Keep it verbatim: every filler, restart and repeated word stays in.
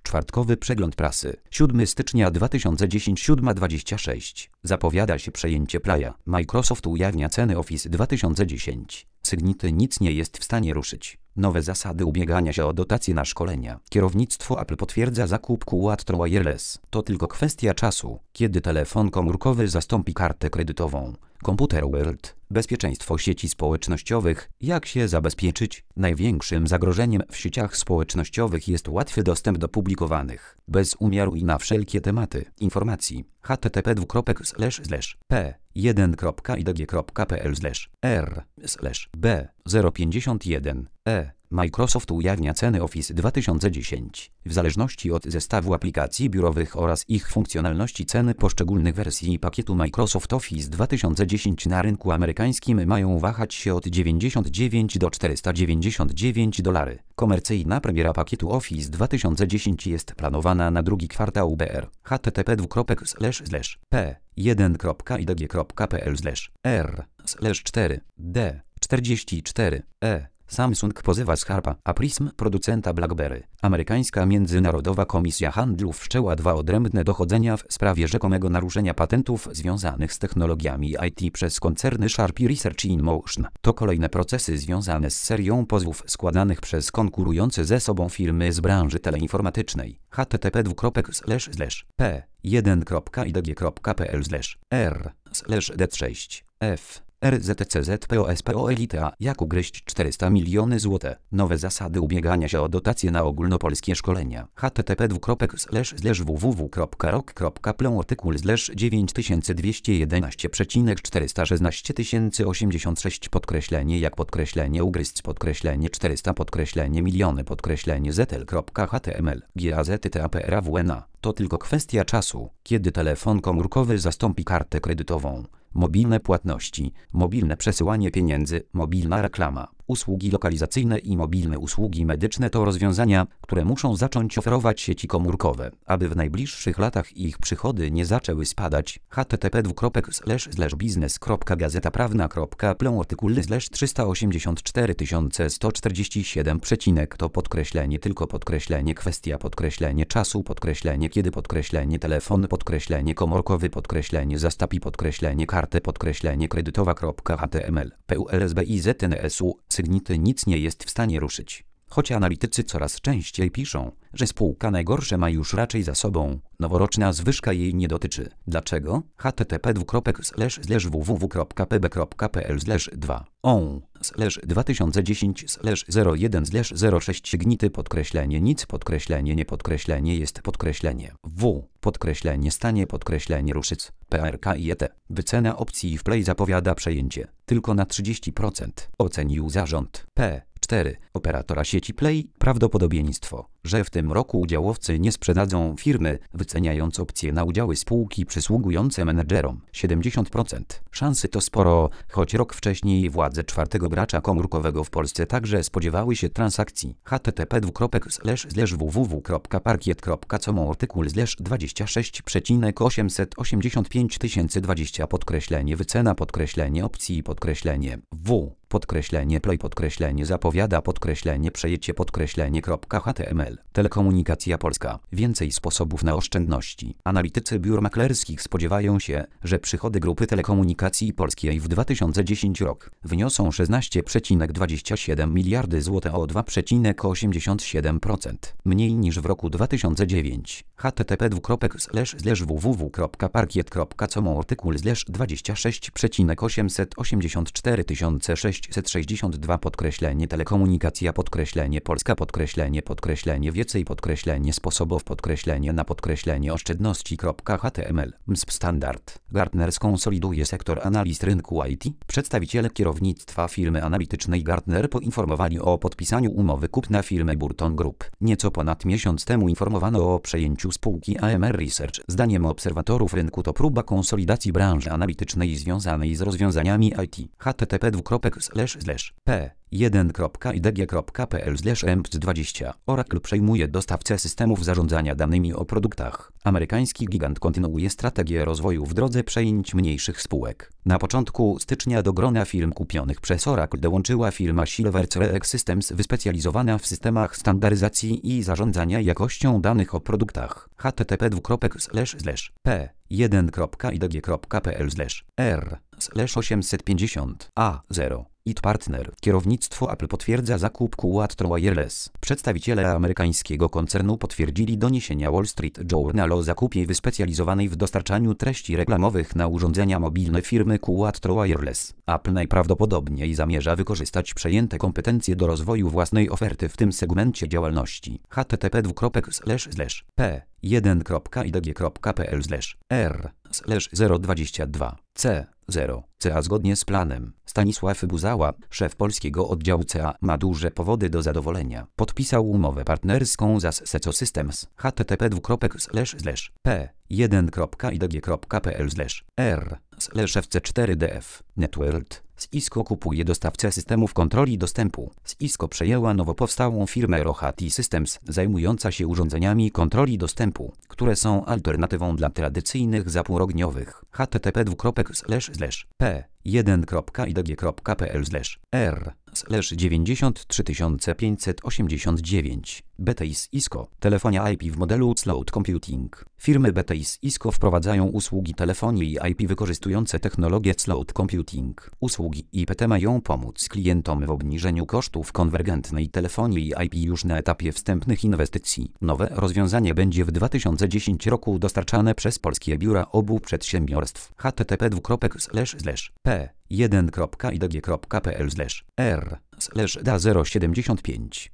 Czwartkowy przegląd prasy. siódmego stycznia dwa tysiące dziesiątego. siódma dwadzieścia sześć. Zapowiada się przejęcie Playa. Microsoft ujawnia ceny Office dwa tysiące dziesięć. Sygnity nic nie jest w stanie ruszyć. Nowe zasady ubiegania się o dotacje na szkolenia. Kierownictwo Apple potwierdza zakup Quattro Wireless. To tylko kwestia czasu, kiedy telefon komórkowy zastąpi kartę kredytową. Computer World. Bezpieczeństwo sieci społecznościowych. Jak się zabezpieczyć? Największym zagrożeniem w sieciach społecznościowych jest łatwy dostęp do publikowanych, bez umiaru i na wszelkie tematy, informacji. h t t p p jeden kropka i d g kropka p l r b zero pięćdziesiąt jeden e Microsoft ujawnia ceny Office dwa tysiące dziesięć. W zależności od zestawu aplikacji biurowych oraz ich funkcjonalności ceny poszczególnych wersji pakietu Microsoft Office dwa tysiące dziesięć na rynku amerykańskim mają wahać się od dziewięćdziesiąt dziewięć do czterysta dziewięćdziesiąt dziewięć dolarów. Komercyjna premiera pakietu Office dwa tysiące dziesięć jest planowana na drugi kwartał B R. h t t p p jeden kropka i d g kropka p l r cztery d czterdzieści cztery e Samsung pozywa Sharpa, a Prism, producenta BlackBerry. Amerykańska Międzynarodowa Komisja Handlu wszczęła dwa odrębne dochodzenia w sprawie rzekomego naruszenia patentów związanych z technologiami I T przez koncerny Sharp i Research in Motion. To kolejne procesy związane z serią pozwów składanych przez konkurujące ze sobą firmy z branży teleinformatycznej. h t t p p jeden kropka i d g kropka p l r d sześć f R Z C Z P O S P O L I T A. Jak ugryźć czterysta miliony złotych. Nowe zasady ubiegania się o dotacje na ogólnopolskie szkolenia. h t t p w w w kropka rok kropka plon artykuł dziewięć tysięcy dwieście jedenaście przecinek czterysta szesnaście tysięcy osiemdziesiąt sześć podkreślenie jak podkreślenie ugryźć podkreślenie czterysta podkreślenie miliony podkreślenie zl.html gazety.taprawna. To tylko kwestia czasu, kiedy telefon komórkowy zastąpi kartę kredytową. Mobilne płatności, mobilne przesyłanie pieniędzy, mobilna reklama, usługi lokalizacyjne i mobilne usługi medyczne to rozwiązania, które muszą zacząć oferować sieci komórkowe, aby w najbliższych latach ich przychody nie zaczęły spadać. h t t p biznes kropka gazeta prawna kropka plon artykuł trzysta osiemdziesiąt cztery tysiące sto czterdzieści siedem przecinek to podkreślenie tylko podkreślenie kwestia podkreślenie czasu podkreślenie kiedy podkreślenie telefon podkreślenie komórkowy podkreślenie zastąpi podkreślenie kartę podkreślenie kredytowa.html pulsbiznesu. Sygnity nic nie jest w stanie ruszyć. Choć analitycy coraz częściej piszą, że spółka najgorsze ma już raczej za sobą, noworoczna zwyżka jej nie dotyczy. Dlaczego? h t t p w w w kropka p b kropka p l dwa on dwa tysiące dziesięć zero jeden zero sześć Sygnity podkreślenie nic podkreślenie nie podkreślenie jest podkreślenie w podkreślenie stanie podkreślenie ruszyc P R K I E T. Wycena opcji w Play zapowiada przejęcie tylko na trzydzieści procent. Ocenił zarząd P cztery operatora sieci Play. Prawdopodobieństwo, że w tym roku udziałowcy nie sprzedadzą firmy, wyceniając opcje na udziały spółki przysługujące menedżerom siedemdziesiąt procent. Szansy to sporo, choć rok wcześniej władze czwartego gracza komórkowego w Polsce także spodziewały się transakcji. h t t p w w w kropka parkiet kropka com artykuł dwadzieścia sześć przecinek osiemset osiemdziesiąt pięć tysięcy dwadzieścia podkreślenie wycena podkreślenie opcji podkreślenie w podkreślenie Play podkreślenie zapowiada podkreślenie przejęcie podkreślenie .html. Telekomunikacja Polska. Więcej sposobów na oszczędności. Analitycy biur maklerskich spodziewają się, że przychody Grupy Telekomunikacji Polskiej w dwa tysiące dziesiątym rok wyniosą szesnaście przecinek dwadzieścia siedem miliardy złotych o dwa przecinek osiemdziesiąt siedem procent. Mniej niż w roku dwa tysiące dziewiątym. h t t p w w w kropka parkiet kropka com artykuł dwadzieścia sześć przecinek osiemset osiemdziesiąt cztery tysiące sześćset sześćdziesiąt dwa podkreślenie telekomunikacja podkreślenie Polska podkreślenie podkreślenie więcej podkreślenie sposobów podkreślenie na podkreślenie oszczędności.html. M S P Standard. Gartner skonsoliduje sektor analiz rynku I T. Przedstawiciele kierownictwa firmy analitycznej Gartner poinformowali o podpisaniu umowy kupna firmy Burton Group. Nieco ponad miesiąc temu informowano o przejęciu spółki A M R Research. Zdaniem obserwatorów rynku to próba konsolidacji branży analitycznej związanej z rozwiązaniami I T. h t t p p jeden kropka i d g kropka p l slash m p c dwadzieścia. Oracle przejmuje dostawcę systemów zarządzania danymi o produktach. Amerykański gigant kontynuuje strategię rozwoju w drodze przejęć mniejszych spółek. Na początku stycznia do grona firm kupionych przez Oracle dołączyła firma Silverthread Systems wyspecjalizowana w systemach standaryzacji i zarządzania jakością danych o produktach. h t t p dwukropek slash slash p jeden kropka i d g kropka p l slash r slash osiemset pięćdziesiąt a zero. I T Partner. Kierownictwo Apple potwierdza zakup Quattro Wireless. Przedstawiciele amerykańskiego koncernu potwierdzili doniesienia Wall Street Journal o zakupie wyspecjalizowanej w dostarczaniu treści reklamowych na urządzenia mobilne firmy Quattro Wireless. Apple najprawdopodobniej zamierza wykorzystać przejęte kompetencje do rozwoju własnej oferty w tym segmencie działalności. h t t p dwukropek slash slash p jeden kropka i d g kropka p l slash r slash zero dwadzieścia dwa c zero c a zgodnie z planem. Stanisław Buzała, szef polskiego oddziału C A, ma duże powody do zadowolenia. Podpisał umowę partnerską z Seco Systems. h t t p dwukropek slash slash p jeden kropka i d g kropka p l slash r slash f c cztery d f. Networld. Cisco kupuje dostawcę systemów kontroli dostępu. Cisco przejęła nowo powstałą firmę Rohati Systems, zajmująca się urządzeniami kontroli dostępu, które są alternatywą dla tradycyjnych zapór ogniowych. h t t p dwukropek slash slash p jeden kropka i d g kropka p l slash r slash dziewięćdziesiąt trzy tysiące pięćset osiemdziesiąt dziewięć. B T I Cisco. Telefonia I P w modelu Cloud Computing. Firmy B T I Cisco wprowadzają usługi telefonii I P wykorzystujące technologię Cloud Computing. Usługi I P te mają pomóc klientom w obniżeniu kosztów konwergentnej telefonii I P już na etapie wstępnych inwestycji. Nowe rozwiązanie będzie w dwa tysiące dziesiątym roku dostarczane przez polskie biura obu przedsiębiorstw. h t t p dwukropek slash slash p jeden kropka i d g kropka p l slash r slash d a zero siedemdziesiąt pięć.